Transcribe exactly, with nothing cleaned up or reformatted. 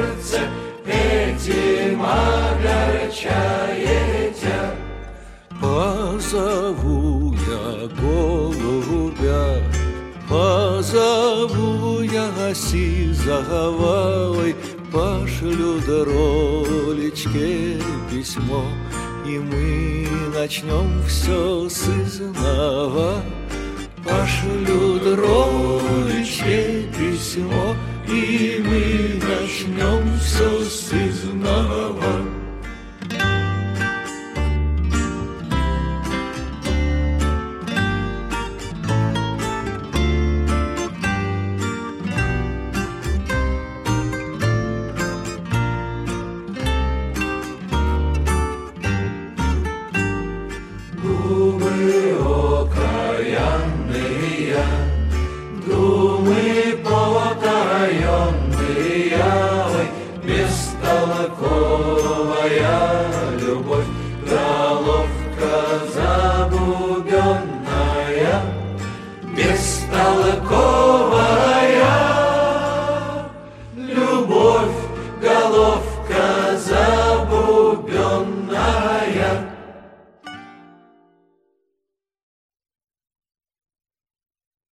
сердце этим огорчаете. Позову я голубя, позову я сизовой, пошлю доролечке письмо, и мы начнем все с изнова. Пошлю дролечке письмо, и мы начнем все с изнова. Думы окаянные, думы потаенные, ой, бестолковые.